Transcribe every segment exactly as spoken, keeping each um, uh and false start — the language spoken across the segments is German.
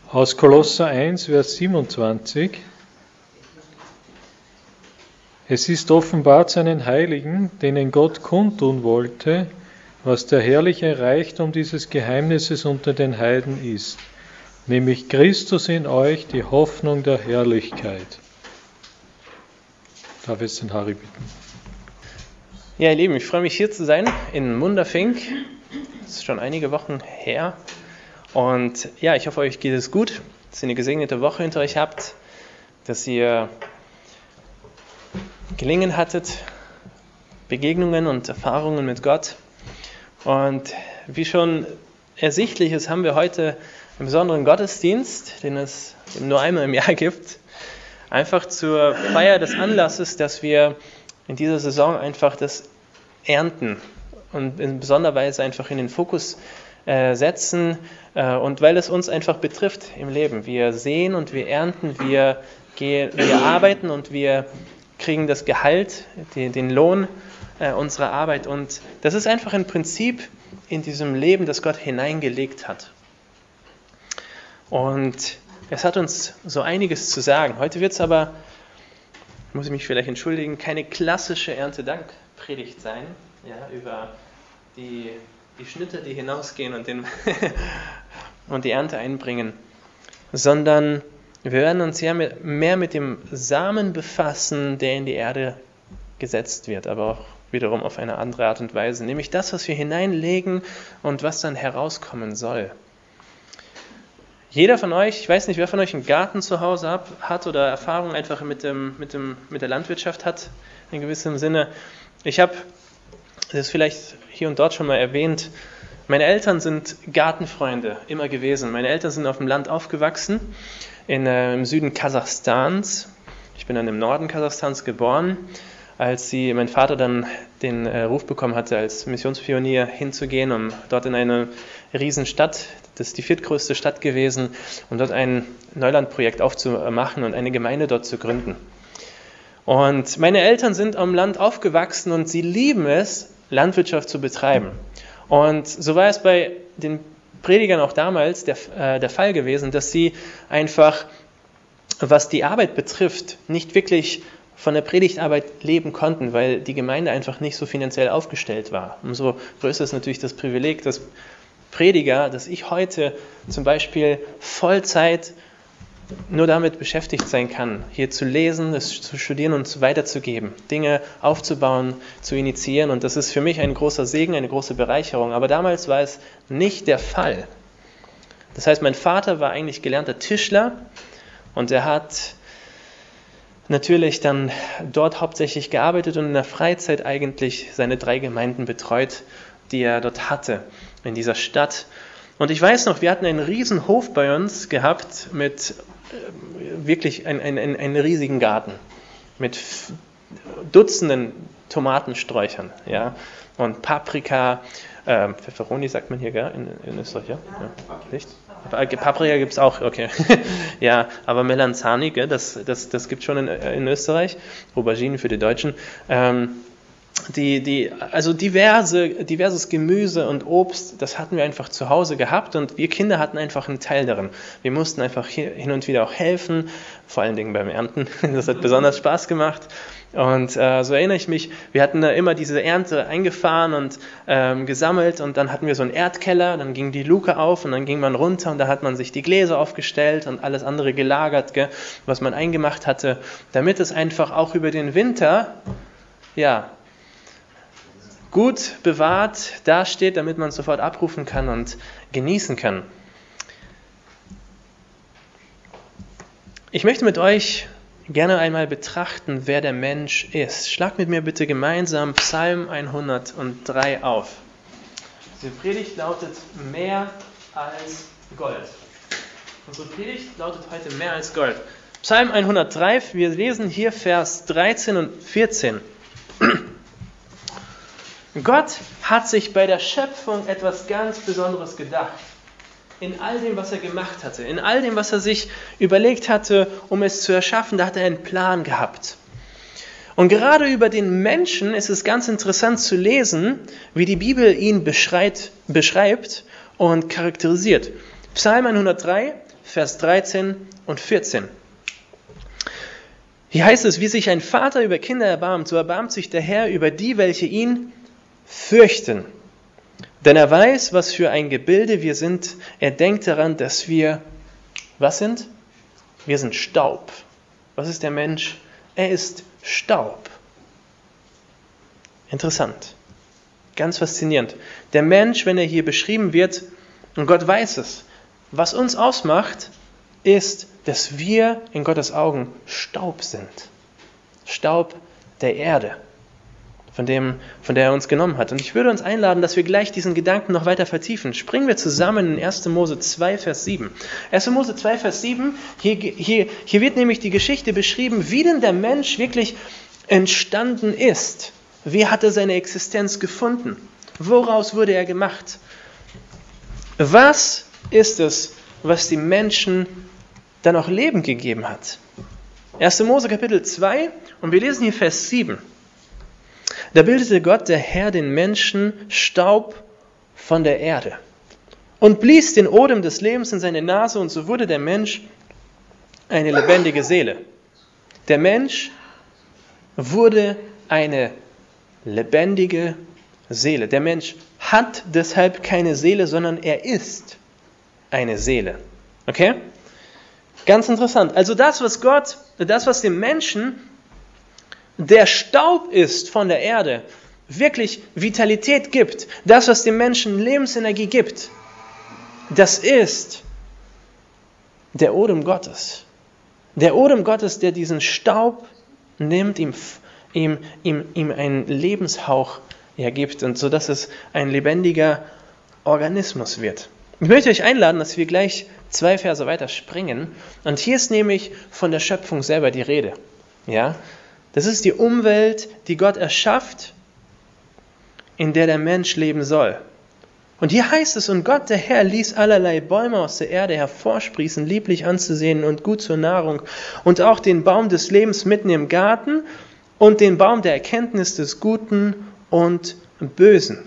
Aus Kolosser eins, Vers siebenundzwanzig. Es ist offenbart seinen Heiligen, denen Gott kundtun wollte, was der herrliche Reichtum dieses Geheimnisses unter den Heiden ist, nämlich Christus in euch, die Hoffnung der Herrlichkeit. Darf ich jetzt den Harry bitten? Ja, ihr Lieben, ich freue mich hier zu sein in Munderfink. Das ist schon einige Wochen her. Und ja, ich hoffe, euch geht es gut, dass ihr eine gesegnete Woche hinter euch habt, dass ihr Gelingen hattet, Begegnungen und Erfahrungen mit Gott. Und wie schon ersichtlich ist, haben wir heute einen besonderen Gottesdienst, den es nur einmal im Jahr gibt. Einfach zur Feier des Anlasses, dass wir in dieser Saison einfach das Ernten und in besonderer Weise einfach in den Fokus äh, setzen äh, und weil es uns einfach betrifft im Leben. Wir sehen und wir ernten, wir, gehen, wir arbeiten und wir kriegen das Gehalt, die, den Lohn äh, unserer Arbeit und das ist einfach ein Prinzip in diesem Leben, das Gott hineingelegt hat. Und es hat uns so einiges zu sagen. Heute wird es aber, muss ich mich vielleicht entschuldigen, keine klassische Erntedank-Predigt sein, ja, über die, die Schnitte, die hinausgehen und, den und die Ernte einbringen, sondern wir werden uns ja mit, mehr mit dem Samen befassen, der in die Erde gesetzt wird, aber auch wiederum auf eine andere Art und Weise, nämlich das, was wir hineinlegen und was dann herauskommen soll. Jeder von euch, ich weiß nicht, wer von euch einen Garten zu Hause hat oder Erfahrung einfach mit, dem, mit, dem, mit der Landwirtschaft hat, in gewissem Sinne. Ich habe das vielleicht hier und dort schon mal erwähnt, meine Eltern sind Gartenfreunde immer gewesen. Meine Eltern sind auf dem Land aufgewachsen, in, äh, im Süden Kasachstans. Ich bin dann im Norden Kasachstans geboren. Als sie, mein Vater dann den äh, Ruf bekommen hatte, als Missionspionier hinzugehen, um dort in eine Riesenstadt, das ist die viertgrößte Stadt gewesen, um dort ein Neulandprojekt aufzumachen und eine Gemeinde dort zu gründen. Und meine Eltern sind am Land aufgewachsen und sie lieben es, Landwirtschaft zu betreiben. Und so war es bei den Predigern auch damals der, äh, der Fall gewesen, dass sie einfach, was die Arbeit betrifft, nicht wirklich von der Predigtarbeit leben konnten, weil die Gemeinde einfach nicht so finanziell aufgestellt war. Umso größer ist natürlich das Privileg, dass Prediger, dass ich heute zum Beispiel Vollzeit nur damit beschäftigt sein kann, hier zu lesen, das zu studieren und weiterzugeben, Dinge aufzubauen, zu initiieren. Und das ist für mich ein großer Segen, eine große Bereicherung. Aber damals war es nicht der Fall. Das heißt, mein Vater war eigentlich gelernter Tischler und er hat natürlich dann dort hauptsächlich gearbeitet und in der Freizeit eigentlich seine drei Gemeinden betreut, die er dort hatte in dieser Stadt. Und ich weiß noch, wir hatten einen riesen Hof bei uns gehabt mit äh, wirklich ein, ein, ein, einen riesigen Garten mit f- Dutzenden Tomatensträuchern, ja, und Paprika, äh, Pfefferoni sagt man hier, gell, in, in Österreich, ja? Ja, nicht? Paprika gibt es auch, okay. Ja, aber Melanzani, gell, das, das, das gibt es schon in, in Österreich, Auberginen für die Deutschen. Ähm, Die, die, also diverse, diverses Gemüse und Obst, das hatten wir einfach zu Hause gehabt und wir Kinder hatten einfach einen Teil darin. Wir mussten einfach hin und wieder auch helfen, vor allen Dingen beim Ernten. Das hat besonders Spaß gemacht. Und äh, so erinnere ich mich, wir hatten da immer diese Ernte eingefahren und ähm, gesammelt und dann hatten wir so einen Erdkeller, dann ging die Luke auf und dann ging man runter und da hat man sich die Gläser aufgestellt und alles andere gelagert, gell, was man eingemacht hatte, damit es einfach auch über den Winter, ja, gut bewahrt dasteht, damit man es sofort abrufen kann und genießen kann. Ich möchte mit euch gerne einmal betrachten, wer der Mensch ist. Schlag mit mir bitte gemeinsam Psalm hundertdrei auf. Diese Predigt lautet mehr als Gold. Unsere Predigt lautet heute mehr als Gold. Psalm hundertdrei, wir lesen hier Vers dreizehn und vierzehn. Gott hat sich bei der Schöpfung etwas ganz Besonderes gedacht. In all dem, was er gemacht hatte, in all dem, was er sich überlegt hatte, um es zu erschaffen, da hat er einen Plan gehabt. Und gerade über den Menschen ist es ganz interessant zu lesen, wie die Bibel ihn beschreibt, beschreibt und charakterisiert. Psalm hundertdrei, Vers dreizehn und vierzehn. Hier heißt es, wie sich ein Vater über Kinder erbarmt, so erbarmt sich der Herr über die, welche ihn fürchten. Denn er weiß, was für ein Gebilde wir sind. Er denkt daran, dass wir, was sind? Wir sind Staub. Was ist der Mensch? Er ist Staub. Interessant. Ganz faszinierend. Der Mensch, wenn er hier beschrieben wird, und Gott weiß es, was uns ausmacht, ist, dass wir in Gottes Augen Staub sind. Staub der Erde, von dem, von der er uns genommen hat. Und ich würde uns einladen, dass wir gleich diesen Gedanken noch weiter vertiefen. Springen wir zusammen in erster Mose zwei, Vers sieben. erster Mose zwei, Vers sieben, hier, hier, hier wird nämlich die Geschichte beschrieben, wie denn der Mensch wirklich entstanden ist. Wie hat er seine Existenz gefunden? Woraus wurde er gemacht? Was ist es, was die Menschen dann auch Leben gegeben hat? erster Mose Kapitel zwei und wir lesen hier Vers sieben. Da bildete Gott, der Herr, den Menschen Staub von der Erde und blies den Odem des Lebens in seine Nase und so wurde der Mensch eine lebendige Seele. Der Mensch wurde eine lebendige Seele. Der Mensch hat deshalb keine Seele, sondern er ist eine Seele. Okay? Ganz interessant. Also das, was Gott, das, was dem Menschen, der Staub ist von der Erde, wirklich Vitalität gibt, das, was dem Menschen Lebensenergie gibt, das ist der Odem Gottes. Der Odem Gottes, der diesen Staub nimmt, ihm, ihm, ihm, ihm einen Lebenshauch ergibt, und so dass es ein lebendiger Organismus wird. Ich möchte euch einladen, dass wir gleich zwei Verse weiter springen. Und hier ist nämlich von der Schöpfung selber die Rede. Ja? Das ist die Umwelt, die Gott erschafft, in der der Mensch leben soll. Und hier heißt es, und Gott, der Herr, ließ allerlei Bäume aus der Erde hervorsprießen, lieblich anzusehen und gut zur Nahrung, und auch den Baum des Lebens mitten im Garten und den Baum der Erkenntnis des Guten und Bösen.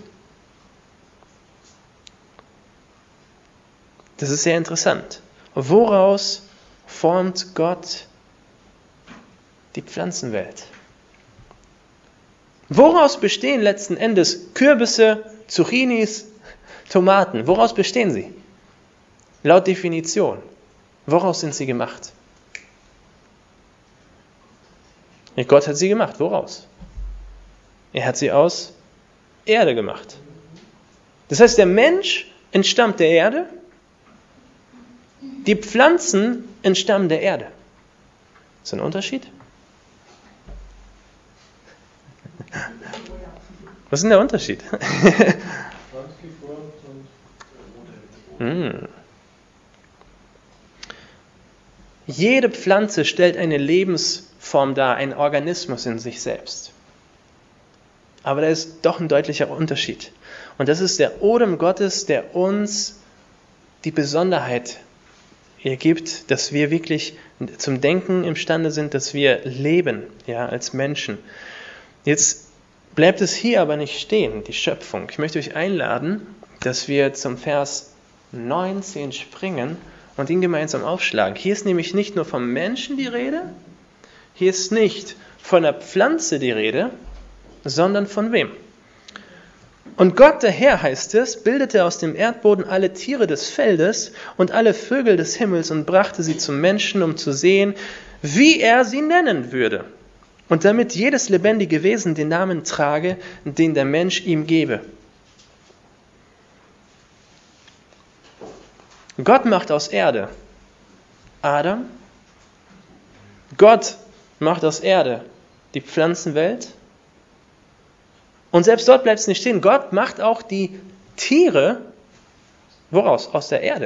Das ist sehr interessant. Woraus formt Gott die Pflanzenwelt? Woraus bestehen letzten Endes Kürbisse, Zucchinis, Tomaten? Woraus bestehen sie? Laut Definition. Woraus sind sie gemacht? Gott hat sie gemacht. Woraus? Er hat sie aus Erde gemacht. Das heißt, der Mensch entstammt der Erde, die Pflanzen entstammen der Erde. Ist das ein Unterschied? Was ist denn der Unterschied? hm. Jede Pflanze stellt eine Lebensform dar, einen Organismus in sich selbst. Aber da ist doch ein deutlicher Unterschied. Und das ist der Odem Gottes, der uns die Besonderheit ergibt, dass wir wirklich zum Denken imstande sind, dass wir leben, ja, als Menschen. Jetzt bleibt es hier aber nicht stehen, die Schöpfung. Ich möchte euch einladen, dass wir zum Vers neunzehn springen und ihn gemeinsam aufschlagen. Hier ist nämlich nicht nur vom Menschen die Rede, hier ist nicht von der Pflanze die Rede, sondern von wem? Und Gott, der Herr, heißt es, bildete aus dem Erdboden alle Tiere des Feldes und alle Vögel des Himmels und brachte sie zum Menschen, um zu sehen, wie er sie nennen würde. Und damit jedes lebendige Wesen den Namen trage, den der Mensch ihm gebe. Gott macht aus Erde Adam. Gott macht aus Erde die Pflanzenwelt. Und selbst dort bleibt es nicht stehen. Gott macht auch die Tiere, woraus? Aus der Erde.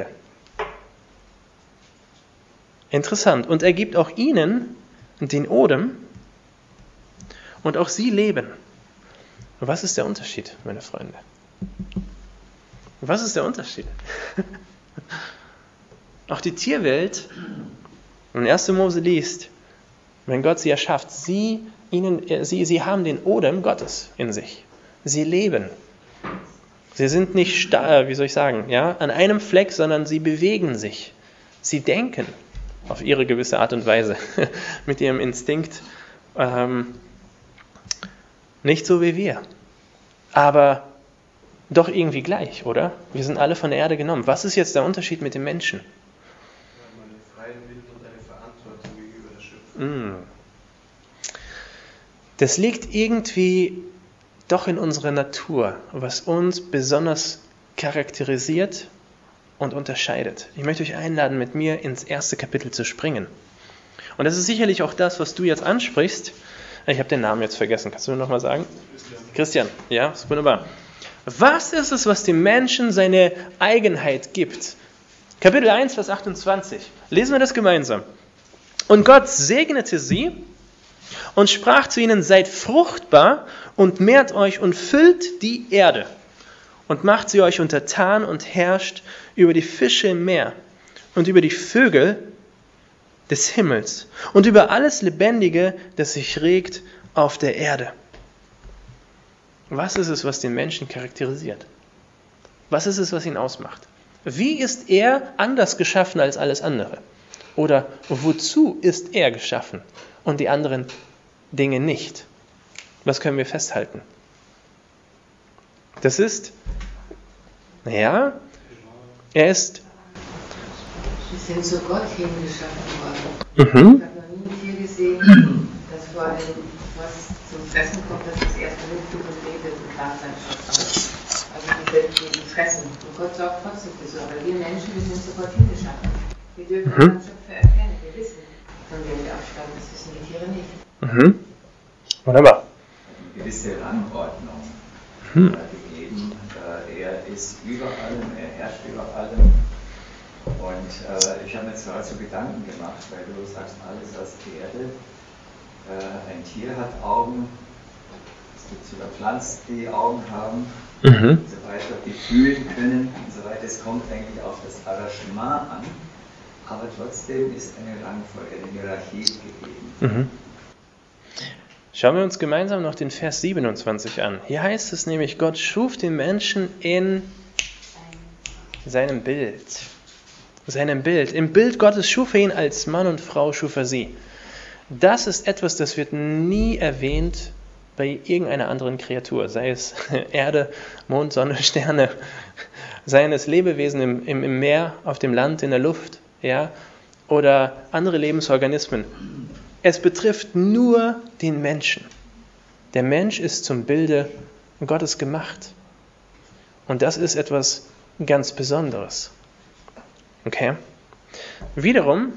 Interessant. Und er gibt auch ihnen den Odem und auch sie leben. Und was ist der Unterschied, meine Freunde? Was ist der Unterschied? Auch die Tierwelt, wenn man erster Mose liest, wenn Gott sie erschafft, sie Ihnen, sie, sie haben den Odem Gottes in sich. Sie leben. Sie sind nicht starr, wie soll ich sagen, ja, an einem Fleck, sondern sie bewegen sich. Sie denken auf ihre gewisse Art und Weise, mit ihrem Instinkt, ähm, nicht so wie wir, aber doch irgendwie gleich, oder? Wir sind alle von der Erde genommen. Was ist jetzt der Unterschied mit den Menschen? Wir haben einen freien Willen und eine Verantwortung gegenüber der Schöpfung. Mm. Das liegt irgendwie doch in unserer Natur, was uns besonders charakterisiert und unterscheidet. Ich möchte euch einladen, mit mir ins erste Kapitel zu springen. Und das ist sicherlich auch das, was du jetzt ansprichst. Ich habe den Namen jetzt vergessen. Kannst du mir nochmal sagen? Christian. Christian, ja, ist wunderbar. Was ist es, was dem Menschen seine Eigenheit gibt? Kapitel eins, Vers achtundzwanzig. Lesen wir das gemeinsam. Und Gott segnete sie und sprach zu ihnen, seid fruchtbar und mehrt euch und füllt die Erde und macht sie euch untertan und herrscht über die Fische im Meer und über die Vögel des Himmels und über alles Lebendige, das sich regt auf der Erde. Was ist es, was den Menschen charakterisiert? Was ist es, was ihn ausmacht? Wie ist er anders geschaffen als alles andere? Oder wozu ist er geschaffen und die anderen Dinge nicht? Was können wir festhalten? Das ist, naja, er ist... Wir sind zu Gott hingeschaffen worden. Mhm. Ich habe noch nie ein Tier gesehen, das vor allem was zum Fressen kommt, das ist erst vernünftig und redet und klar sein Schöpfer. Also die Welt gegen Fressen. Und Gott sorgt trotzdem für so. Aber wir Menschen, wir sind zu Gott hingeschaffen. Wir dürfen Mhm. unseren Schöpfer erkennen. Wir wissen, von wem wir abstammen. Das wissen die Tiere nicht. Mhm. Wunderbar. Eine gewisse Rangordnung Hm. äh, gegeben. Äh, er ist über allem, er herrscht über allem. Und äh, ich habe mir zwar so Gedanken gemacht, weil du sagst, alles aus Erde. Äh, ein Tier hat Augen, es gibt sogar Pflanzen, die Augen haben Mhm. und so weiter, die fühlen können und so weiter. Es kommt eigentlich auf das Arrangement an, aber trotzdem ist eine Rangfolge, eine Hierarchie gegeben. Mhm. Schauen wir uns gemeinsam noch den Vers siebenundzwanzig an. Hier heißt es nämlich, Gott schuf den Menschen in seinem Bild. Seinem Bild. Im Bild Gottes schuf er ihn als Mann und Frau, schuf er sie. Das ist etwas, das wird nie erwähnt bei irgendeiner anderen Kreatur, sei es Erde, Mond, Sonne, Sterne, seien es Lebewesen im, im, im Meer, auf dem Land, in der Luft, ja, oder andere Lebensorganismen. Es betrifft nur den Menschen. Der Mensch ist zum Bilde Gottes gemacht. Und das ist etwas ganz Besonderes. Okay? Wiederum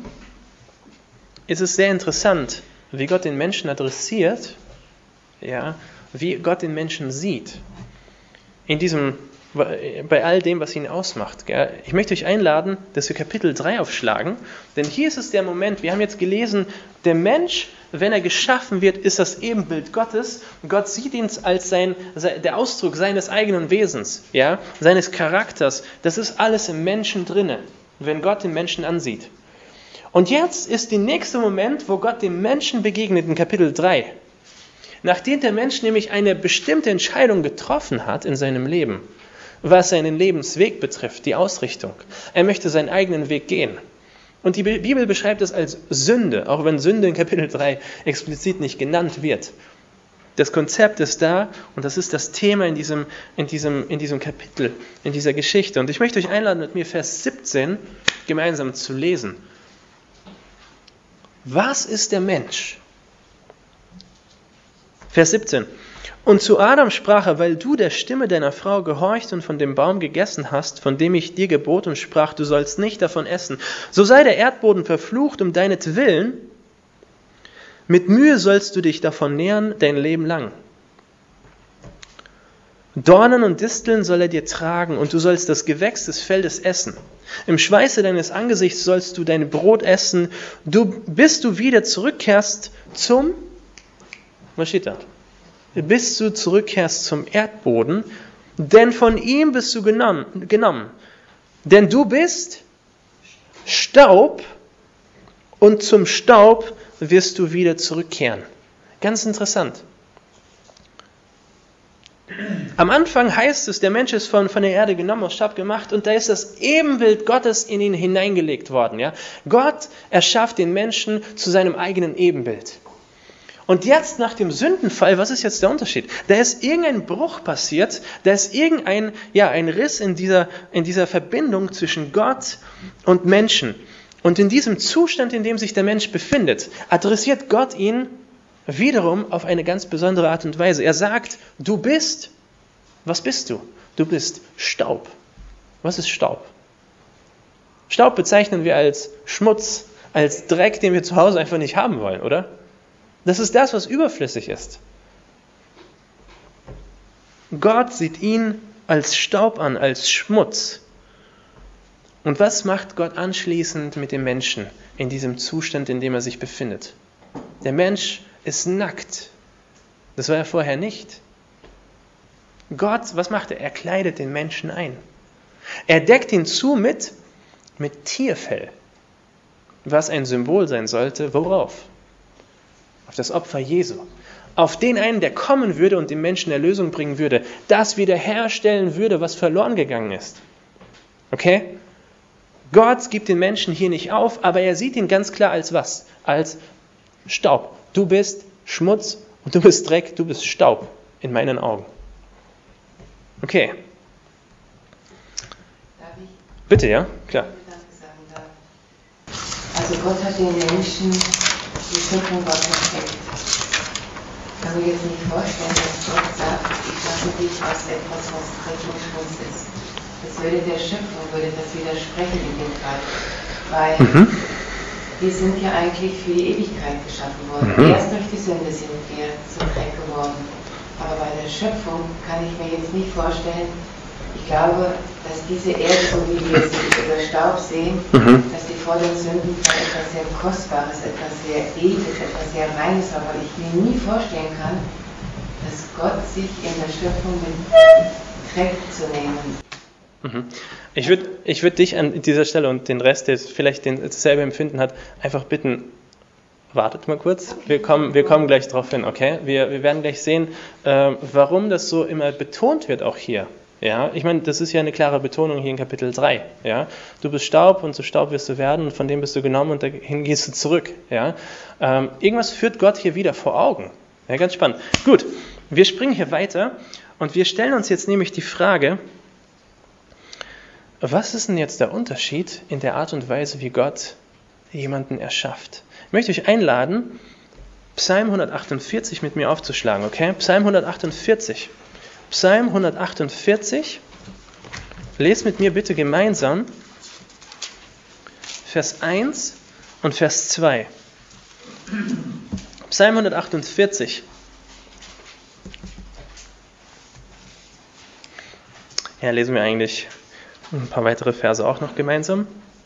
ist es sehr interessant, wie Gott den Menschen adressiert, ja, wie Gott den Menschen sieht. In diesem, bei all dem, was ihn ausmacht. Gell? Ich möchte euch einladen, dass wir Kapitel drei aufschlagen, denn hier ist es der Moment, wir haben jetzt gelesen, der Mensch, wenn er geschaffen wird, ist das Ebenbild Gottes. Gott sieht ihn als sein, der Ausdruck seines eigenen Wesens, ja, seines Charakters. Das ist alles im Menschen drinne, wenn Gott den Menschen ansieht. Und jetzt ist der nächste Moment, wo Gott dem Menschen begegnet in Kapitel drei. Nachdem der Mensch nämlich eine bestimmte Entscheidung getroffen hat in seinem Leben, was seinen Lebensweg betrifft, die Ausrichtung. Er möchte seinen eigenen Weg gehen. Und die Bibel beschreibt es als Sünde, auch wenn Sünde in Kapitel drei explizit nicht genannt wird. Das Konzept ist da und das ist das Thema in diesem, in diesem, in diesem Kapitel, in dieser Geschichte. Und ich möchte euch einladen, mit mir Vers siebzehn gemeinsam zu lesen. Was ist der Mensch? Vers siebzehn. Und zu Adam sprach er, weil du der Stimme deiner Frau gehorcht und von dem Baum gegessen hast, von dem ich dir gebot und sprach, du sollst nicht davon essen, so sei der Erdboden verflucht um deinetwillen, mit Mühe sollst du dich davon nähren dein Leben lang. Dornen und Disteln soll er dir tragen, und du sollst das Gewächs des Feldes essen. Im Schweiße deines Angesichts sollst du dein Brot essen, du, bis du wieder zurückkehrst zum, was steht da? Bis du zurückkehrst zum Erdboden, denn von ihm bist du genommen, genommen. Denn du bist Staub, und zum Staub wirst du wieder zurückkehren. Ganz interessant. Am Anfang heißt es, der Mensch ist von, von der Erde genommen, aus Staub gemacht und da ist das Ebenbild Gottes in ihn hineingelegt worden. Ja? Gott erschafft den Menschen zu seinem eigenen Ebenbild. Und jetzt nach dem Sündenfall, was ist jetzt der Unterschied? Da ist irgendein Bruch passiert, da ist irgendein ja, ein Riss in dieser, in dieser Verbindung zwischen Gott und Menschen. Und in diesem Zustand, in dem sich der Mensch befindet, adressiert Gott ihn wiederum auf eine ganz besondere Art und Weise. Er sagt, du bist, was bist du? Du bist Staub. Was ist Staub? Staub bezeichnen wir als Schmutz, als Dreck, den wir zu Hause einfach nicht haben wollen, oder? Das ist das, was überflüssig ist. Gott sieht ihn als Staub an, als Schmutz. Und was macht Gott anschließend mit dem Menschen in diesem Zustand, in dem er sich befindet? Der Mensch ist nackt. Das war er vorher nicht. Gott, was macht er? Er kleidet den Menschen ein. Er deckt ihn zu mit, mit Tierfell, was ein Symbol sein sollte. Worauf? Auf das Opfer Jesu. Auf den einen, der kommen würde und dem Menschen Erlösung bringen würde, das wiederherstellen würde, was verloren gegangen ist. Okay? Gott gibt den Menschen hier nicht auf, aber er sieht ihn ganz klar als was? Als Staub. Du bist Schmutz und du bist Dreck, du bist Staub in meinen Augen. Okay. Darf ich? Bitte, ja? Klar. Danke sagen darf. Also Gott hat den Menschen die Schöpfung war perfekt. Ich kann mir jetzt nicht vorstellen, dass Gott sagt, ich schaffe dich aus etwas, was Dreck und Schmutz ist. Das würde der Schöpfung, würde das widersprechen in dem Fall. Weil mhm. wir sind ja eigentlich für die Ewigkeit geschaffen worden. Mhm. Erst durch die Sünde sind wir zum Dreck geworden. Aber bei der Schöpfung kann ich mir jetzt nicht vorstellen, ich glaube, dass diese Erde, so wie wir sie über Staub sehen, mhm. dass die vor den Sündenfall etwas sehr Kostbares, etwas sehr Edles, etwas sehr Reines war, weil ich mir nie vorstellen kann, dass Gott sich in der Schöpfung mit Dreck zu nehmen. Mhm. Ich würde ich würd dich an dieser Stelle und den Rest, der vielleicht den, dasselbe Empfinden hat, einfach bitten, wartet mal kurz, wir kommen, wir kommen gleich drauf hin, okay? Wir, wir werden gleich sehen, äh, warum das so immer betont wird auch hier. Ja, ich meine, das ist ja eine klare Betonung hier in Kapitel drei. Ja, du bist Staub und zu Staub wirst du werden und von dem bist du genommen und dahin gehst du zurück. Ja, ähm, irgendwas führt Gott hier wieder vor Augen. Ja, ganz spannend. Gut, wir springen hier weiter und wir stellen uns jetzt nämlich die Frage, was ist denn jetzt der Unterschied in der Art und Weise, wie Gott jemanden erschafft? Ich möchte euch einladen, Psalm hundertachtundvierzig mit mir aufzuschlagen, okay? Psalm hundertachtundvierzig. Psalm hundertachtundvierzig, lest mit mir bitte gemeinsam Vers eins und Vers zwei. Psalm hundertachtundvierzig. Ja, lesen wir eigentlich ein paar weitere Verse auch noch gemeinsam.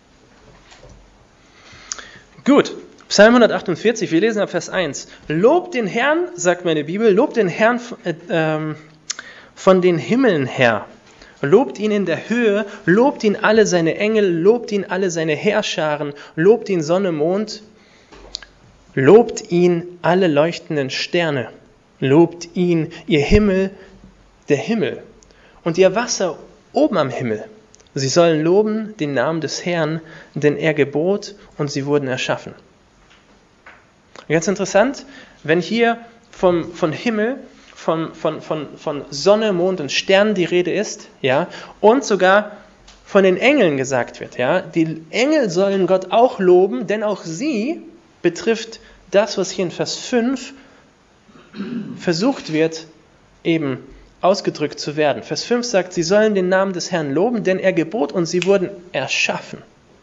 Gut, Psalm hundertachtundvierzig, wir lesen ab Vers eins. Lobt den Herrn, sagt meine Bibel, lobt den Herrn äh, ähm, von den Himmeln her. Lobt ihn in der Höhe, lobt ihn alle seine Engel, lobt ihn alle seine Heerscharen, lobt ihn Sonne, Mond, lobt ihn alle leuchtenden Sterne, lobt ihn ihr Himmel, der Himmel und ihr Wasser oben am Himmel. Sie sollen loben den Namen des Herrn, denn er gebot und sie wurden erschaffen. Ganz interessant, wenn hier vom, von Himmel, Von, von, von, von Sonne, Mond und Sternen die Rede ist, ja, und sogar von den Engeln gesagt wird, ja, die Engel sollen Gott auch loben, denn auch sie betrifft das, was hier in Vers fünf versucht wird, eben ausgedrückt zu werden. Vers fünf sagt, sie sollen den Namen des Herrn loben, denn er gebot und sie wurden erschaffen.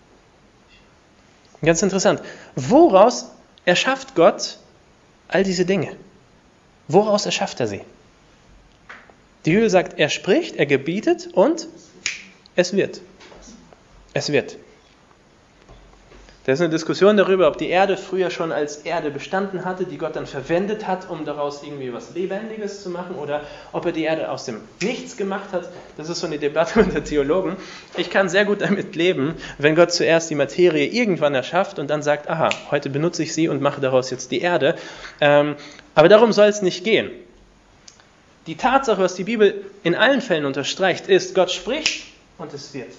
Ganz interessant. Woraus erschafft Gott all diese Dinge? Woraus erschafft er sie? Die Bibel sagt, er spricht, er gebietet und es wird. Es wird. Da ist eine Diskussion darüber, ob die Erde früher schon als Erde bestanden hatte, die Gott dann verwendet hat, um daraus irgendwie was Lebendiges zu machen, oder ob er die Erde aus dem Nichts gemacht hat. Das ist so eine Debatte unter Theologen. Ich kann sehr gut damit leben, wenn Gott zuerst die Materie irgendwann erschafft und dann sagt, aha, heute benutze ich sie und mache daraus jetzt die Erde. Ähm, aber darum soll es nicht gehen. Die Tatsache, was die Bibel in allen Fällen unterstreicht, ist, Gott spricht und es wird.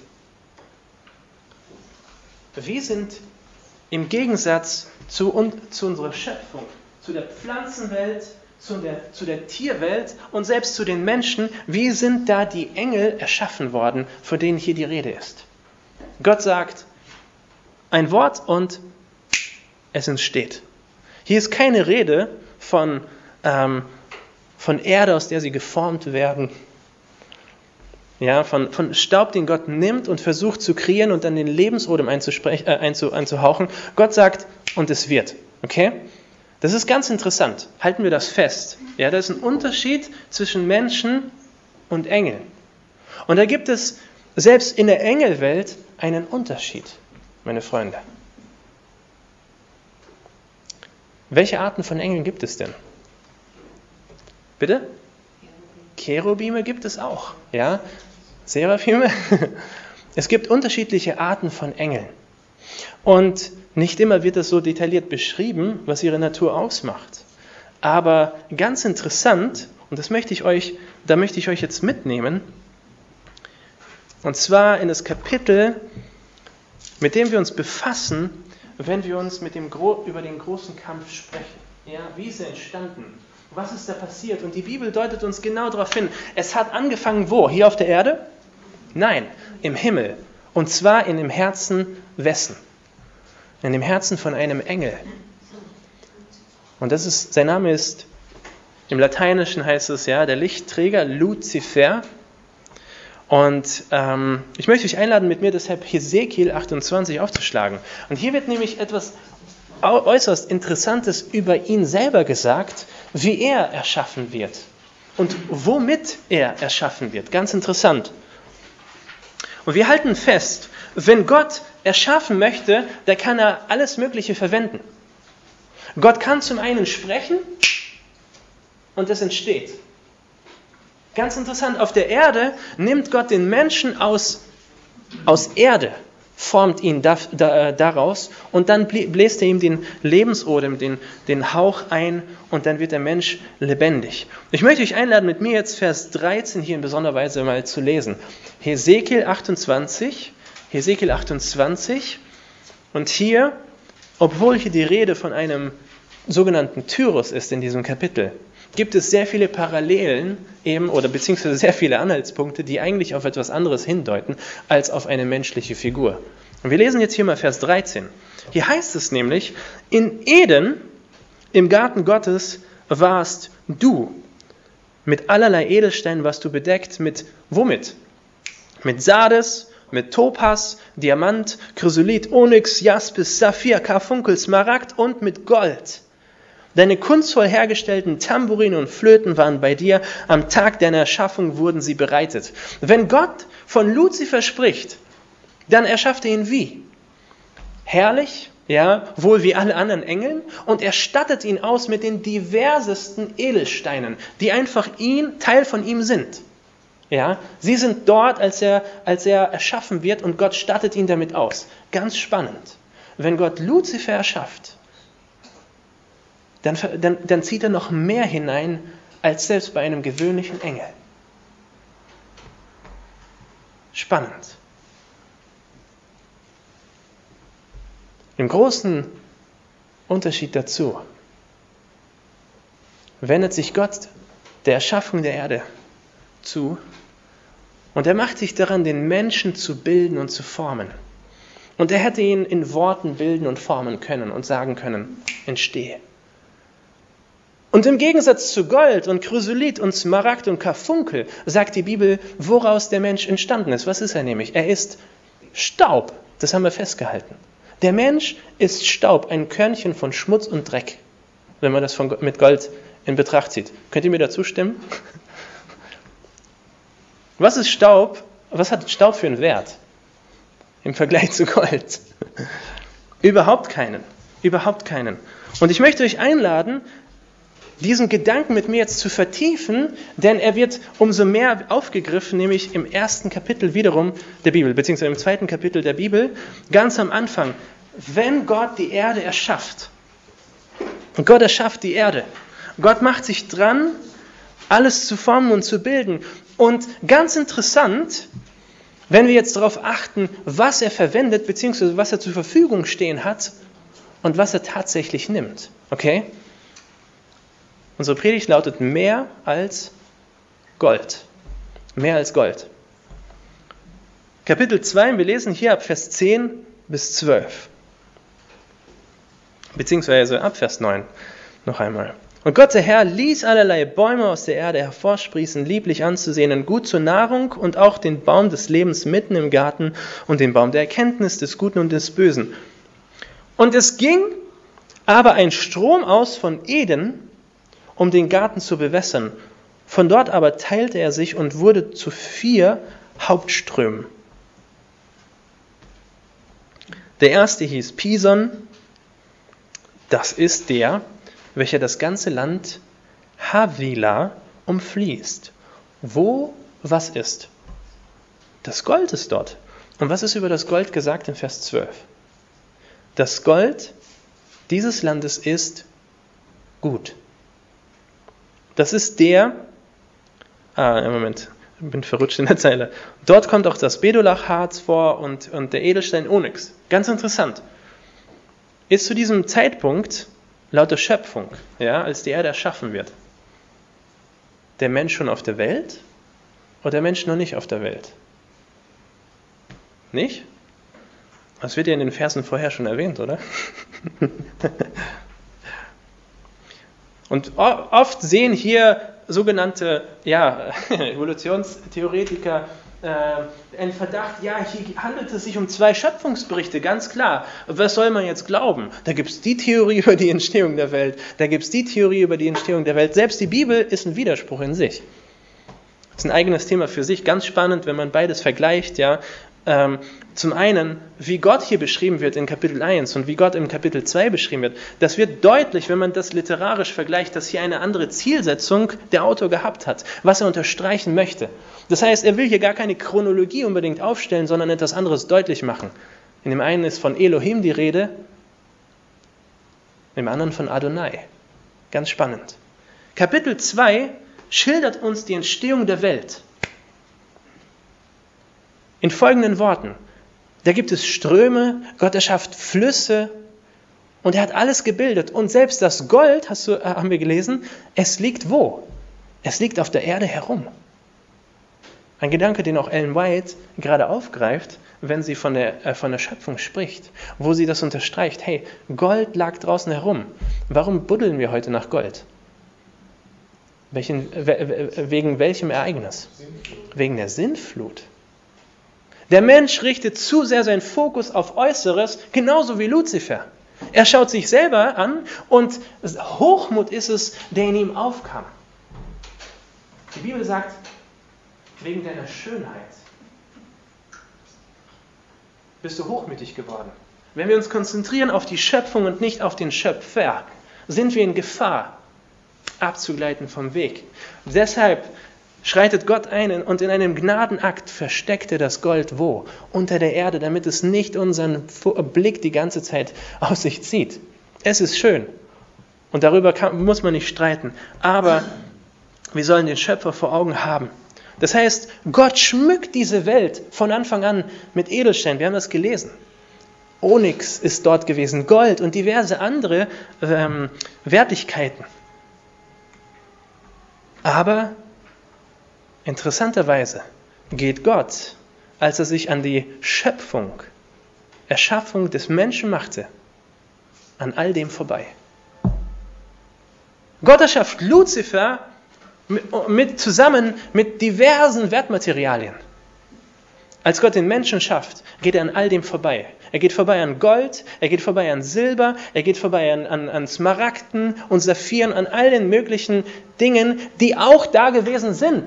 Wir sind im Gegensatz zu, zu unserer Schöpfung, zu der Pflanzenwelt, zu der, zu der Tierwelt und selbst zu den Menschen, wie sind da die Engel erschaffen worden, von denen hier die Rede ist? Gott sagt ein Wort und es entsteht. Hier ist keine Rede von, ähm, von Erde, aus der sie geformt werden. Ja, von, von Staub, den Gott nimmt und versucht zu kreieren und dann den Lebensodem einzusprech- äh, einzu, einzuhauchen. Gott sagt, und es wird. Okay? Das ist ganz interessant. Halten wir das fest. Ja, da ist ein Unterschied zwischen Menschen und Engeln. Und da gibt es selbst in der Engelwelt einen Unterschied, meine Freunde. Welche Arten von Engeln gibt es denn? Bitte? Cherubime gibt es auch. Ja? Seraphime? Es gibt unterschiedliche Arten von Engeln. Und nicht immer wird das so detailliert beschrieben, was ihre Natur ausmacht. Aber ganz interessant, und das möchte ich euch, da möchte ich euch jetzt mitnehmen, und zwar in das Kapitel, mit dem wir uns befassen, wenn wir uns mit dem Gro- über den großen Kampf sprechen. Ja, wie ist er entstanden? Was ist da passiert? Und die Bibel deutet uns genau darauf hin. Es hat angefangen wo? Hier auf der Erde? Nein, im Himmel. Und zwar in dem Herzen wessen? In dem Herzen von einem Engel. Und das ist, sein Name ist, im Lateinischen heißt es ja, der Lichtträger Luzifer. Und ähm, ich möchte euch einladen, mit mir deshalb Hesekiel achtundzwanzig aufzuschlagen. Und hier wird nämlich etwas äußerst Interessantes über ihn selber gesagt, wie er erschaffen wird und womit er erschaffen wird. Ganz interessant. Und wir halten fest, wenn Gott erschaffen möchte, dann kann er alles Mögliche verwenden. Gott kann zum einen sprechen und es entsteht. Ganz interessant, auf der Erde nimmt Gott den Menschen aus, aus Erde, formt ihn da, da, daraus und dann bläst er ihm den Lebensodem, den, den Hauch ein und dann wird der Mensch lebendig. Ich möchte euch einladen, mit mir jetzt Vers dreizehn hier in besonderer Weise mal zu lesen. Hesekiel achtundzwanzig, Hesekiel achtundzwanzig und hier, obwohl hier die Rede von einem sogenannten Tyrus ist in diesem Kapitel, gibt es sehr viele Parallelen eben oder beziehungsweise sehr viele Anhaltspunkte, die eigentlich auf etwas anderes hindeuten, als auf eine menschliche Figur. Und wir lesen jetzt hier mal Vers dreizehn. Hier heißt es nämlich, in Eden, im Garten Gottes, warst du. Mit allerlei Edelsteinen warst du bedeckt. Mit womit? Mit Sardes, mit Topas, Diamant, Chrysolit, Onyx, Jaspis, Saphir, Karfunkel, Smaragd und mit Gold. Deine kunstvoll hergestellten Tamburine und Flöten waren bei dir. Am Tag deiner Erschaffung wurden sie bereitet. Wenn Gott von Luzifer spricht, dann erschafft er ihn wie? Herrlich, ja, wohl wie alle anderen Engeln. Und er stattet ihn aus mit den diversesten Edelsteinen, die einfach ihn, Teil von ihm sind. Ja, sie sind dort, als er, als er erschaffen wird und Gott stattet ihn damit aus. Ganz spannend. Wenn Gott Luzifer erschafft, Dann, dann, dann zieht er noch mehr hinein, als selbst bei einem gewöhnlichen Engel. Spannend. Im großen Unterschied dazu wendet sich Gott der Erschaffung der Erde zu und er macht sich daran, den Menschen zu bilden und zu formen. Und er hätte ihn in Worten bilden und formen können und sagen können, entstehe. Und im Gegensatz zu Gold und Chrysolit und Smaragd und Karfunkel sagt die Bibel, woraus der Mensch entstanden ist. Was ist er nämlich? Er ist Staub. Das haben wir festgehalten. Der Mensch ist Staub, ein Körnchen von Schmutz und Dreck, wenn man das von, mit Gold in Betracht zieht. Könnt ihr mir dazu stimmen? Was ist Staub? Was hat Staub für einen Wert im Vergleich zu Gold? Überhaupt keinen. Überhaupt keinen. Und ich möchte euch einladen, diesen Gedanken mit mir jetzt zu vertiefen, denn er wird umso mehr aufgegriffen, nämlich im ersten Kapitel wiederum der Bibel, beziehungsweise im zweiten Kapitel der Bibel, ganz am Anfang. Wenn Gott die Erde erschafft, und Gott erschafft die Erde, Gott macht sich dran, alles zu formen und zu bilden. Und ganz interessant, wenn wir jetzt darauf achten, was er verwendet, beziehungsweise was er zur Verfügung stehen hat und was er tatsächlich nimmt. Okay? Unsere Predigt lautet mehr als Gold. Mehr als Gold. Kapitel zwei, wir lesen hier ab Vers zehn bis zwölf. Beziehungsweise ab Vers neun. Noch einmal. Und Gott, der Herr, ließ allerlei Bäume aus der Erde hervorsprießen, lieblich anzusehen und gut zur Nahrung, und auch den Baum des Lebens mitten im Garten und den Baum der Erkenntnis des Guten und des Bösen. Und es ging aber ein Strom aus von Eden, um den Garten zu bewässern. Von dort aber teilte er sich und wurde zu vier Hauptströmen. Der erste hieß Pison. Das ist der, welcher das ganze Land Havila umfließt. Wo was ist? Das Gold ist dort. Und was ist über das Gold gesagt in Vers zwölf? Das Gold dieses Landes ist gut. Das ist der, ah, Moment, ich bin verrutscht in der Zeile. Dort kommt auch das Bedolachharz vor und, und der Edelstein Onyx. Ganz interessant. Ist zu diesem Zeitpunkt, laut der Schöpfung, ja, als die Erde erschaffen wird, der Mensch schon auf der Welt oder der Mensch noch nicht auf der Welt? Nicht? Das wird ja in den Versen vorher schon erwähnt, oder? Und oft sehen hier sogenannte ja, Evolutionstheoretiker äh, einen Verdacht, ja, hier handelt es sich um zwei Schöpfungsberichte, ganz klar. Was soll man jetzt glauben? Da gibt es die Theorie über die Entstehung der Welt, da gibt es die Theorie über die Entstehung der Welt. Selbst die Bibel ist ein Widerspruch in sich. Das ist ein eigenes Thema für sich, ganz spannend, wenn man beides vergleicht, ja. Ähm, zum einen, wie Gott hier beschrieben wird in Kapitel eins und wie Gott im Kapitel zwei beschrieben wird, das wird deutlich, wenn man das literarisch vergleicht, dass hier eine andere Zielsetzung der Autor gehabt hat, was er unterstreichen möchte. Das heißt, er will hier gar keine Chronologie unbedingt aufstellen, sondern etwas anderes deutlich machen. In dem einen ist von Elohim die Rede, im anderen von Adonai. Ganz spannend. Kapitel zwei schildert uns die Entstehung der Welt. In folgenden Worten. Da gibt es Ströme, Gott erschafft Flüsse und er hat alles gebildet. Und selbst das Gold, hast du, äh, haben wir gelesen, es liegt wo? Es liegt auf der Erde herum. Ein Gedanke, den auch Ellen White gerade aufgreift, wenn sie von der, äh, von der Schöpfung spricht, wo sie das unterstreicht. Hey, Gold lag draußen herum. Warum buddeln wir heute nach Gold? Welchen, we, wegen welchem Ereignis? Wegen der Sintflut. Der Mensch richtet zu sehr seinen Fokus auf Äußeres, genauso wie Luzifer. Er schaut sich selber an und Hochmut ist es, der in ihm aufkam. Die Bibel sagt, wegen deiner Schönheit bist du hochmütig geworden. Wenn wir uns konzentrieren auf die Schöpfung und nicht auf den Schöpfer, sind wir in Gefahr, abzugleiten vom Weg. Deshalb schreitet Gott ein und in einem Gnadenakt versteckt er das Gold wo? Unter der Erde, damit es nicht unseren Blick die ganze Zeit aus sich zieht. Es ist schön und darüber kann, muss man nicht streiten, aber wir sollen den Schöpfer vor Augen haben. Das heißt, Gott schmückt diese Welt von Anfang an mit Edelsteinen. Wir haben das gelesen. Onyx ist dort gewesen, Gold und diverse andere ähm, Wertigkeiten. Aber interessanterweise geht Gott, als er sich an die Schöpfung, Erschaffung des Menschen machte, an all dem vorbei. Gott erschafft Luzifer mit, mit, zusammen mit diversen Wertmaterialien. Als Gott den Menschen schafft, geht er an all dem vorbei. Er geht vorbei an Gold, er geht vorbei an Silber, er geht vorbei an, an, an Smaragden und Saphiren, an all den möglichen Dingen, die auch da gewesen sind.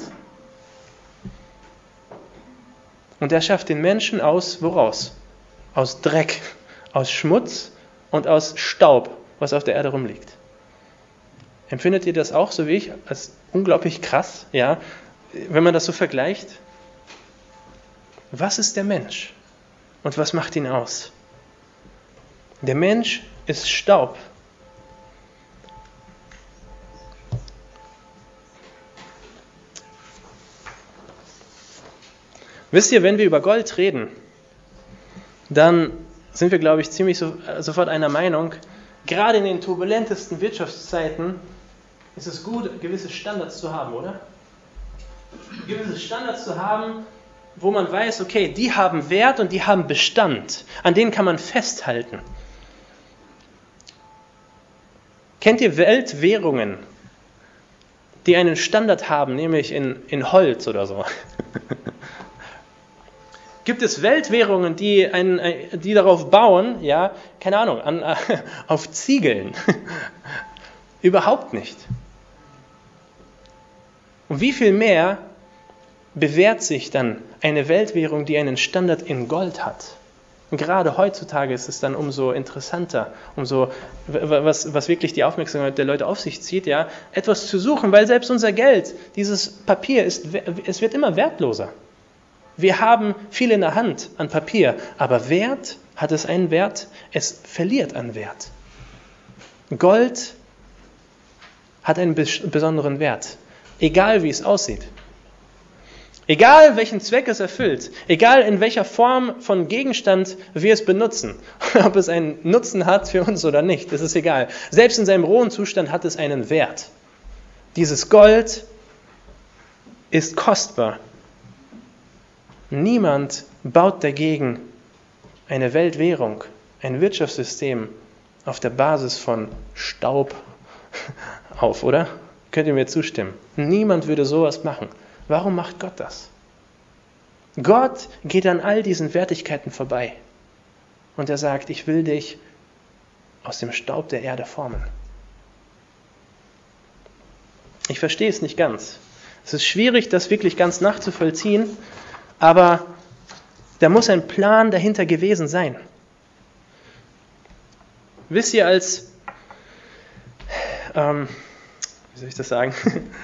Und er schafft den Menschen aus, woraus? Aus Dreck, aus Schmutz und aus Staub, was auf der Erde rumliegt. Empfindet ihr das auch, so wie ich, als unglaublich krass, ja, wenn man das so vergleicht? Was ist der Mensch? Und was macht ihn aus? Der Mensch ist Staub. Wisst ihr, wenn wir über Gold reden, dann sind wir, glaube ich, ziemlich so, äh, sofort einer Meinung, gerade in den turbulentesten Wirtschaftszeiten ist es gut, gewisse Standards zu haben, oder? Gewisse Standards zu haben, wo man weiß, okay, die haben Wert und die haben Bestand. An denen kann man festhalten. Kennt ihr Weltwährungen, die einen Standard haben, nämlich in, in Holz oder so? Gibt es Weltwährungen, die, ein, die darauf bauen, ja, keine Ahnung, an, auf Ziegeln? Überhaupt nicht. Und wie viel mehr bewährt sich dann eine Weltwährung, die einen Standard in Gold hat? Und gerade heutzutage ist es dann umso interessanter, umso, was, was wirklich die Aufmerksamkeit der Leute auf sich zieht, ja, etwas zu suchen, weil selbst unser Geld, dieses Papier, ist, es wird immer wertloser. Wir haben viel in der Hand an Papier, aber Wert, hat es einen Wert? Es verliert an Wert. Gold hat einen besonderen Wert, egal wie es aussieht. Egal welchen Zweck es erfüllt, egal in welcher Form von Gegenstand wir es benutzen, ob es einen Nutzen hat für uns oder nicht, das ist egal. Selbst in seinem rohen Zustand hat es einen Wert. Dieses Gold ist kostbar. Niemand baut dagegen eine Weltwährung, ein Wirtschaftssystem auf der Basis von Staub auf, oder? Könnt ihr mir zustimmen? Niemand würde sowas machen. Warum macht Gott das? Gott geht an all diesen Wertigkeiten vorbei und er sagt, ich will dich aus dem Staub der Erde formen. Ich verstehe es nicht ganz. Es ist schwierig, das wirklich ganz nachzuvollziehen, aber da muss ein Plan dahinter gewesen sein. Wisst ihr, als, ähm, wie soll ich das sagen?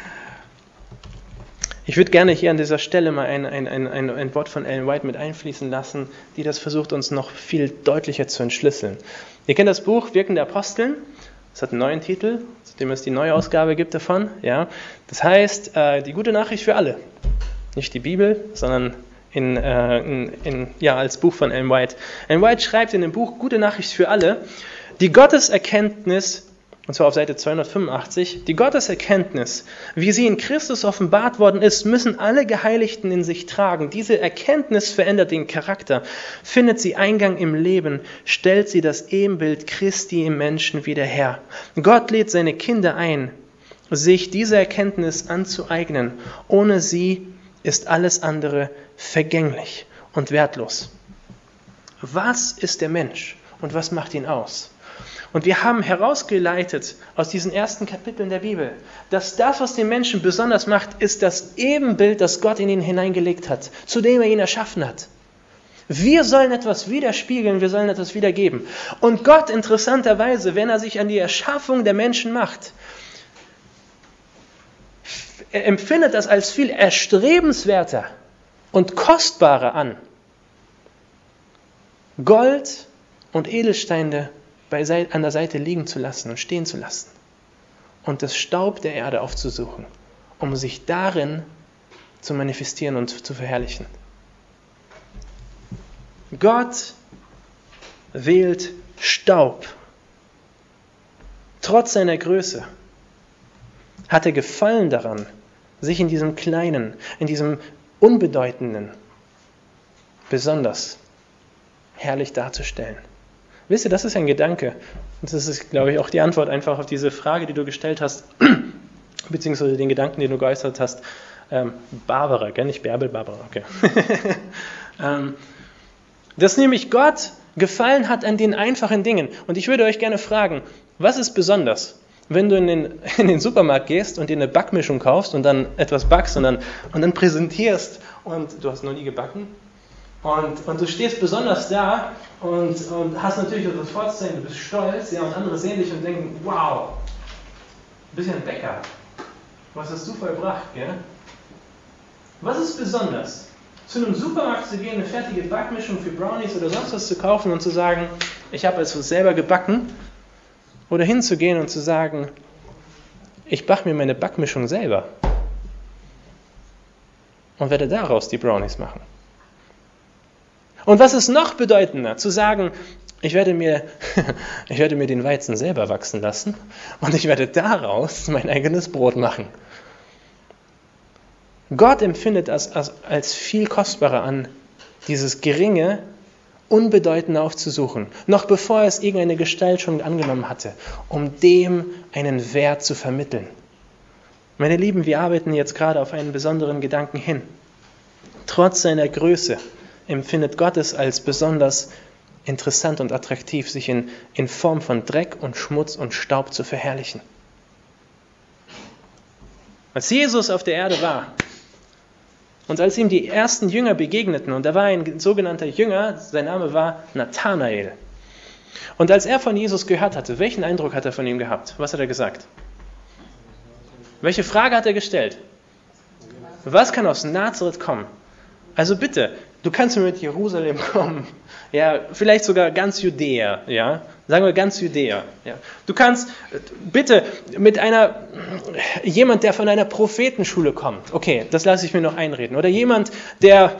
Ich würde gerne hier an dieser Stelle mal ein, ein, ein, ein, ein Wort von Ellen White mit einfließen lassen, die das versucht, uns noch viel deutlicher zu entschlüsseln. Ihr kennt das Buch Wirken der Aposteln. Es hat einen neuen Titel, seitdem es die neue Ausgabe gibt davon. Ja. Das heißt, äh, die gute Nachricht für alle. Nicht die Bibel, sondern in, äh, in, in, ja, als Buch von Ellen White. Ellen White schreibt in dem Buch Gute Nachricht für alle, die Gotteserkenntnis, und zwar auf Seite zweihundertfünfundachtzig, die Gotteserkenntnis, wie sie in Christus offenbart worden ist, müssen alle Geheiligten in sich tragen. Diese Erkenntnis verändert den Charakter, findet sie Eingang im Leben, stellt sie das Ebenbild Christi im Menschen wieder her. Gott lädt seine Kinder ein, sich diese Erkenntnis anzueignen. Ohne sie ist alles andere vergänglich und wertlos. Was ist der Mensch und was macht ihn aus? Und wir haben herausgeleitet aus diesen ersten Kapiteln der Bibel, dass das, was den Menschen besonders macht, ist das Ebenbild, das Gott in ihn hineingelegt hat, zu dem er ihn erschaffen hat. Wir sollen etwas widerspiegeln, wir sollen etwas wiedergeben. Und Gott, interessanterweise, wenn er sich an die Erschaffung der Menschen macht, er empfindet das als viel erstrebenswerter und kostbarer an, Gold und Edelsteine an der Seite liegen zu lassen und stehen zu lassen und das Staub der Erde aufzusuchen, um sich darin zu manifestieren und zu verherrlichen. Gott wählt Staub. Trotz seiner Größe hat er Gefallen daran, sich in diesem Kleinen, in diesem Unbedeutenden besonders herrlich darzustellen. Wisst ihr, das ist ein Gedanke. Und das ist, glaube ich, auch die Antwort einfach auf diese Frage, die du gestellt hast, beziehungsweise den Gedanken, den du geäußert hast. Ähm, Barbara, gell? Nicht Bärbel, Barbara, okay. ähm, dass nämlich Gott Gefallen hat an den einfachen Dingen. Und ich würde euch gerne fragen, was ist besonders, wenn du in den, in den Supermarkt gehst und dir eine Backmischung kaufst und dann etwas backst und dann, und dann präsentierst und du hast noch nie gebacken? Und, und du stehst besonders da und, und hast natürlich etwas vorzuzeigen, du bist stolz, ja, und andere sehen dich und denken, wow, du bist ja ein Bäcker, was hast du vollbracht, gell? Was ist besonders? Zu einem Supermarkt zu gehen, eine fertige Backmischung für Brownies oder sonst was zu kaufen und zu sagen, ich habe es selber gebacken, oder hinzugehen und zu sagen, ich backe mir meine Backmischung selber und werde daraus die Brownies machen. Und was ist noch bedeutender, zu sagen, ich werde mir, ich werde mir den Weizen selber wachsen lassen und ich werde daraus mein eigenes Brot machen. Gott empfindet es als, als viel kostbarer an, dieses geringe, unbedeutende aufzusuchen, noch bevor es irgendeine Gestalt schon angenommen hatte, um dem einen Wert zu vermitteln. Meine Lieben, wir arbeiten jetzt gerade auf einen besonderen Gedanken hin. Trotz seiner Größe empfindet Gott es als besonders interessant und attraktiv, sich in, in Form von Dreck und Schmutz und Staub zu verherrlichen. Als Jesus auf der Erde war und als ihm die ersten Jünger begegneten, und da war ein sogenannter Jünger, sein Name war Nathanael. Und als er von Jesus gehört hatte, welchen Eindruck hat er von ihm gehabt? Was hat er gesagt? Welche Frage hat er gestellt? Was kann aus Nazareth kommen? Also bitte, du kannst mir mit Jerusalem kommen, ja, vielleicht sogar ganz Judäa, ja, sagen wir ganz Judäa, ja. Du kannst bitte mit einer, jemand, der von einer Prophetenschule kommt, okay, das lasse ich mir noch einreden, oder jemand, der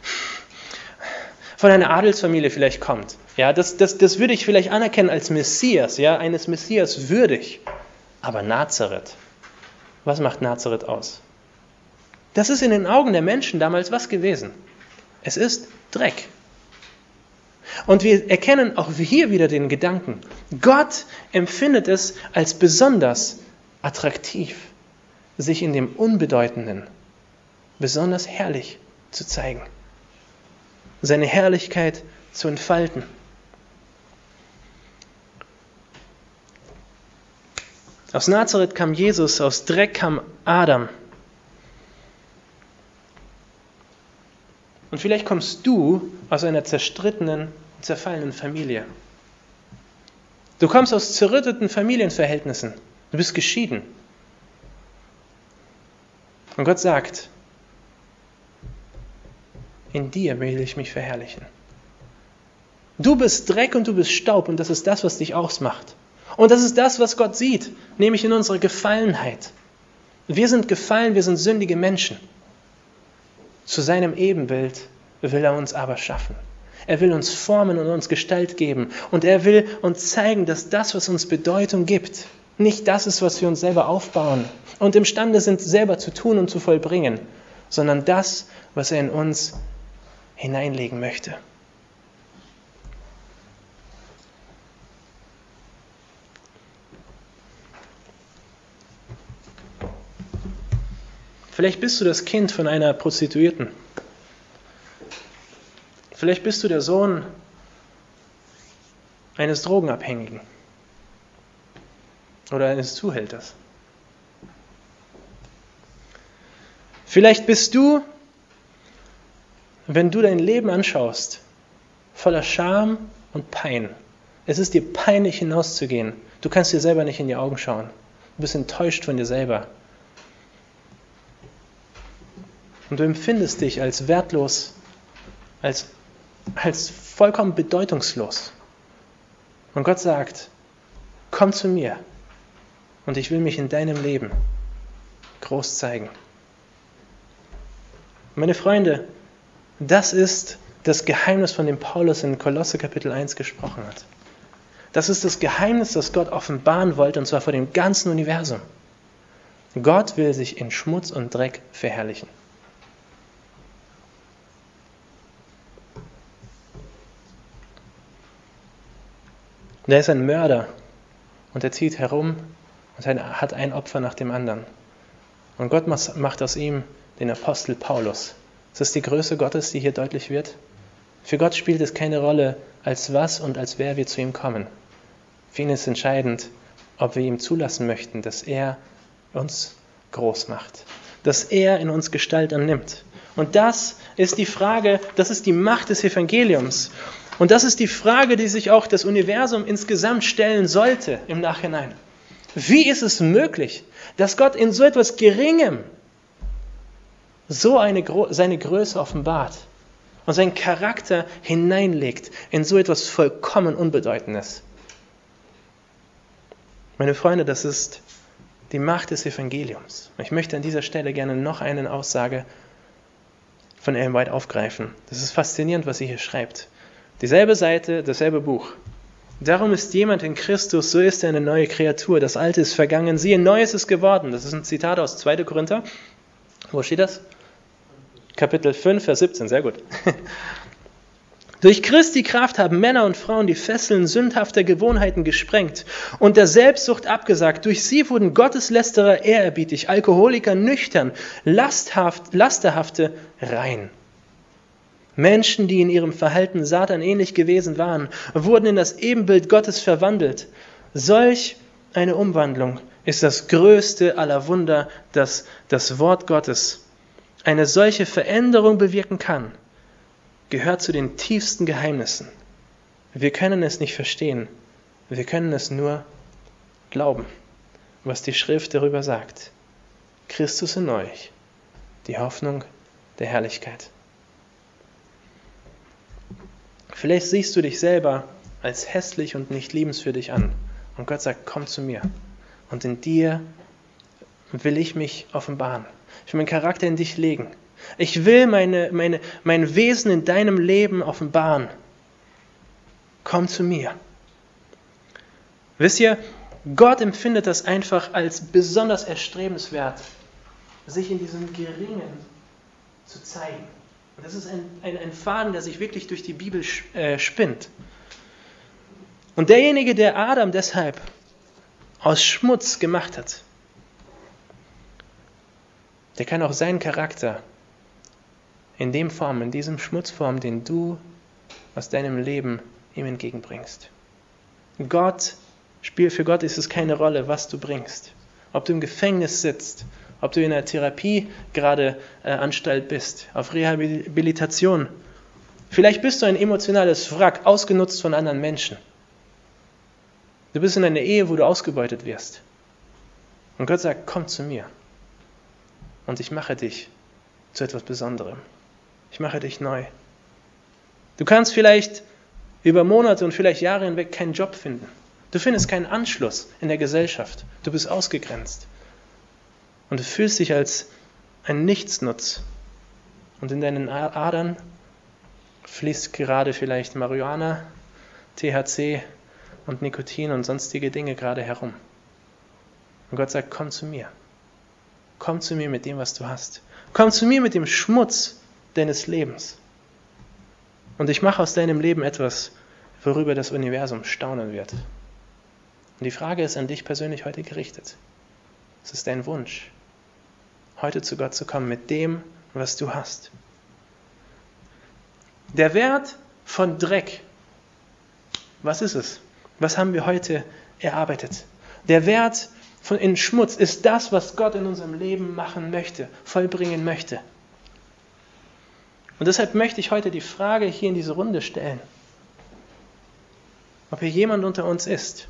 von einer Adelsfamilie vielleicht kommt, ja, das, das, das würde ich vielleicht anerkennen als Messias, ja, eines Messias würdig, aber Nazareth, was macht Nazareth aus? Das ist in den Augen der Menschen damals was gewesen? Es ist Dreck. Und wir erkennen auch hier wieder den Gedanken. Gott empfindet es als besonders attraktiv, sich in dem Unbedeutenden besonders herrlich zu zeigen. Seine Herrlichkeit zu entfalten. Aus Nazareth kam Jesus, aus Dreck kam Adam. Und vielleicht kommst du aus einer zerstrittenen, zerfallenen Familie. Du kommst aus zerrütteten Familienverhältnissen. Du bist geschieden. Und Gott sagt, in dir will ich mich verherrlichen. Du bist Dreck und du bist Staub und das ist das, was dich ausmacht. Und das ist das, was Gott sieht, nämlich in unserer Gefallenheit. Wir sind gefallen, wir sind sündige Menschen. Zu seinem Ebenbild will er uns aber schaffen. Er will uns formen und uns Gestalt geben. Und er will uns zeigen, dass das, was uns Bedeutung gibt, nicht das ist, was wir uns selber aufbauen und imstande sind, selber zu tun und zu vollbringen, sondern das, was er in uns hineinlegen möchte. Vielleicht bist du das Kind von einer Prostituierten. Vielleicht bist du der Sohn eines Drogenabhängigen oder eines Zuhälters. Vielleicht bist du, wenn du dein Leben anschaust, voller Scham und Pein. Es ist dir peinlich hinauszugehen. Du kannst dir selber nicht in die Augen schauen. Du bist enttäuscht von dir selber. Und du empfindest dich als wertlos, als, als vollkommen bedeutungslos. Und Gott sagt, komm zu mir und ich will mich in deinem Leben groß zeigen. Meine Freunde, das ist das Geheimnis, von dem Paulus in Kolosse Kapitel eins gesprochen hat. Das ist das Geheimnis, das Gott offenbaren wollte, und zwar vor dem ganzen Universum. Gott will sich in Schmutz und Dreck verherrlichen. Der ist ein Mörder und er zieht herum und hat ein Opfer nach dem anderen. Und Gott macht aus ihm den Apostel Paulus. Das ist die Größe Gottes, die hier deutlich wird. Für Gott spielt es keine Rolle, als was und als wer wir zu ihm kommen. Für ihn ist entscheidend, ob wir ihm zulassen möchten, dass er uns groß macht, dass er in uns Gestalt annimmt. Und das ist die Frage, das ist die Macht des Evangeliums. Und das ist die Frage, die sich auch das Universum insgesamt stellen sollte im Nachhinein. Wie ist es möglich, dass Gott in so etwas Geringem so eine, seine Größe offenbart und seinen Charakter hineinlegt in so etwas vollkommen Unbedeutendes? Meine Freunde, das ist die Macht des Evangeliums. Ich möchte an dieser Stelle gerne noch eine Aussage von Ellen White aufgreifen. Das ist faszinierend, was sie hier schreibt. Dieselbe Seite, dasselbe Buch. Darum ist jemand in Christus, so ist er eine neue Kreatur. Das Alte ist vergangen, siehe, Neues ist geworden. Das ist ein Zitat aus zweiter Korinther. Wo steht das? Kapitel fünf, Vers siebzehn, sehr gut. Durch Christi Kraft haben Männer und Frauen die Fesseln sündhafter Gewohnheiten gesprengt und der Selbstsucht abgesagt. Durch sie wurden Gotteslästerer ehrerbietig, Alkoholiker nüchtern, lasthaft, Lasterhafte rein. Menschen, die in ihrem Verhalten Satan ähnlich gewesen waren, wurden in das Ebenbild Gottes verwandelt. Solch eine Umwandlung ist das größte aller Wunder, das das Wort Gottes eine solche Veränderung bewirken kann, gehört zu den tiefsten Geheimnissen. Wir können es nicht verstehen, wir können es nur glauben, was die Schrift darüber sagt. Christus in euch, die Hoffnung der Herrlichkeit. Vielleicht siehst du dich selber als hässlich und nicht liebenswürdig an. Und Gott sagt, komm zu mir. Und in dir will ich mich offenbaren. Ich will meinen Charakter in dich legen. Ich will meine, meine, mein Wesen in deinem Leben offenbaren. Komm zu mir. Wisst ihr, Gott empfindet das einfach als besonders erstrebenswert, sich in diesem Geringen zu zeigen. Und das ist ein, ein, ein Faden, der sich wirklich durch die Bibel äh, spinnt. Und derjenige, der Adam deshalb aus Schmutz gemacht hat, der kann auch seinen Charakter in dem Form, in diesem Schmutzform, den du aus deinem Leben ihm entgegenbringst. Gott, Spiel für Gott ist es keine Rolle, was du bringst. Ob du im Gefängnis sitzt, ob du in einer Therapie gerade äh, Anstalt bist, auf Rehabilitation. Vielleicht bist du ein emotionales Wrack, ausgenutzt von anderen Menschen. Du bist in einer Ehe, wo du ausgebeutet wirst. Und Gott sagt, komm zu mir. Und ich mache dich zu etwas Besonderem. Ich mache dich neu. Du kannst vielleicht über Monate und vielleicht Jahre hinweg keinen Job finden. Du findest keinen Anschluss in der Gesellschaft. Du bist ausgegrenzt. Und du fühlst dich als ein Nichtsnutz. Und in deinen Adern fließt gerade vielleicht Marihuana, T H C und Nikotin und sonstige Dinge gerade herum. Und Gott sagt, komm zu mir. Komm zu mir mit dem, was du hast. Komm zu mir mit dem Schmutz deines Lebens. Und ich mache aus deinem Leben etwas, worüber das Universum staunen wird. Und die Frage ist an dich persönlich heute gerichtet. Es ist dein Wunsch, heute zu Gott zu kommen mit dem, was du hast. Der Wert von Dreck, was ist es? Was haben wir heute erarbeitet? Der Wert von in Schmutz ist das, was Gott in unserem Leben machen möchte, vollbringen möchte. Und deshalb möchte ich heute die Frage hier in diese Runde stellen, ob hier jemand unter uns ist,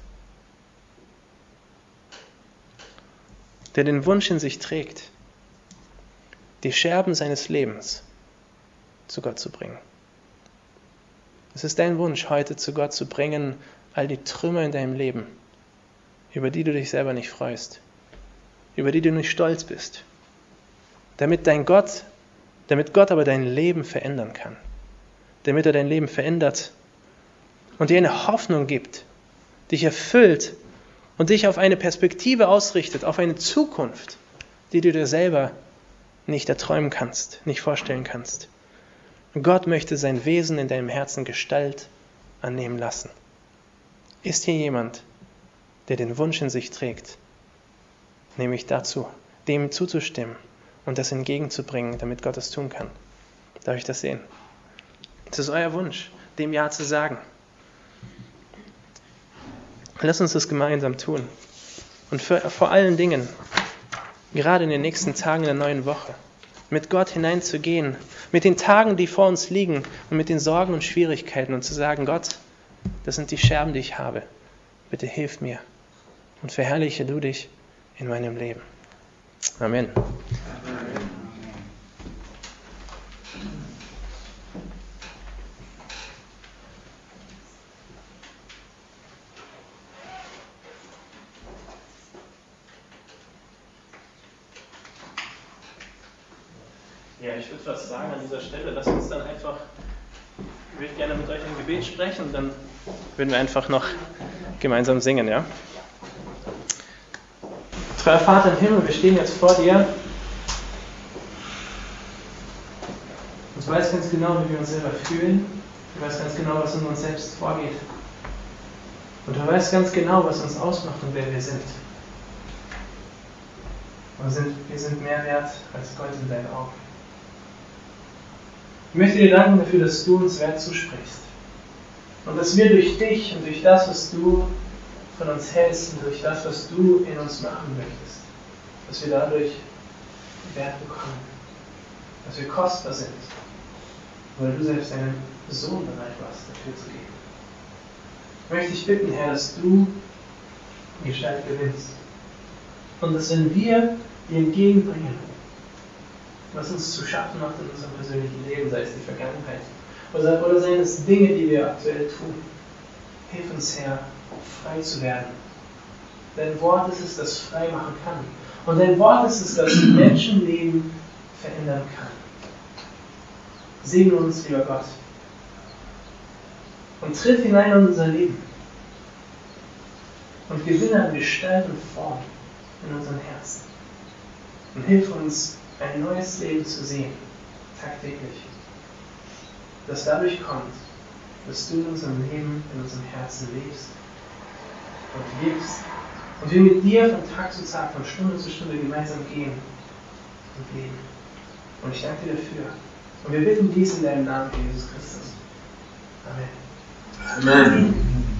der den Wunsch in sich trägt, die Scherben seines Lebens zu Gott zu bringen. Es ist dein Wunsch, heute zu Gott zu bringen, all die Trümmer in deinem Leben, über die du dich selber nicht freust, über die du nicht stolz bist, damit dein Gott, damit Gott aber dein Leben verändern kann, damit er dein Leben verändert und dir eine Hoffnung gibt, dich erfüllt und dich auf eine Perspektive ausrichtet, auf eine Zukunft, die du dir selber nicht erträumen kannst, nicht vorstellen kannst. Gott möchte sein Wesen in deinem Herzen Gestalt annehmen lassen. Ist hier jemand, der den Wunsch in sich trägt, nämlich dazu, dem zuzustimmen und das entgegenzubringen, damit Gott es tun kann? Darf ich das sehen? Es ist euer Wunsch, dem Ja zu sagen. Lass uns das gemeinsam tun. Und für, vor allen Dingen, gerade in den nächsten Tagen der neuen Woche, mit Gott hineinzugehen, mit den Tagen, die vor uns liegen und mit den Sorgen und Schwierigkeiten und zu sagen, Gott, das sind die Scherben, die ich habe. Bitte hilf mir und verherrliche du dich in meinem Leben. Amen. Ja, ich würde was sagen an dieser Stelle. Lasst uns dann einfach, ich würde gerne mit euch im Gebet sprechen, dann würden wir einfach noch gemeinsam singen, ja? Treuer Vater im Himmel, wir stehen jetzt vor dir und du weißt ganz genau, wie wir uns selber fühlen. Du weißt ganz genau, was in uns selbst vorgeht. Und du weißt ganz genau, was uns ausmacht und wer wir sind. Und sind, wir sind mehr wert als Gold in deinen Augen. Ich möchte dir danken dafür, dass du uns Wert zusprichst. Und dass wir durch dich und durch das, was du von uns hältst und durch das, was du in uns machen möchtest, dass wir dadurch Wert bekommen. Dass wir kostbar sind, weil du selbst deinen Sohn bereit warst, dafür zu geben. Ich möchte dich bitten, Herr, dass du die Gestalt gewinnst. Und dass wenn wir dir entgegenbringen, was uns zu schaffen macht in unserem persönlichen Leben, sei es die Vergangenheit oder, oder seien es Dinge, die wir aktuell tun, hilf uns, Herr, frei zu werden. Dein Wort ist es, das frei machen kann. Und dein Wort ist es, das Menschenleben verändern kann. Segne uns, lieber Gott. Und tritt hinein in unser Leben. Und gewinne an Gestalt und Form in unseren Herzen. Und hilf uns, ein neues Leben zu sehen, tagtäglich. Das dadurch kommt, dass du in unserem Leben, in unserem Herzen lebst und lebst. Und wir mit dir von Tag zu Tag, von Stunde zu Stunde gemeinsam gehen und leben. Und ich danke dir dafür. Und wir bitten dies in deinem Namen, Jesus Christus. Amen. Amen.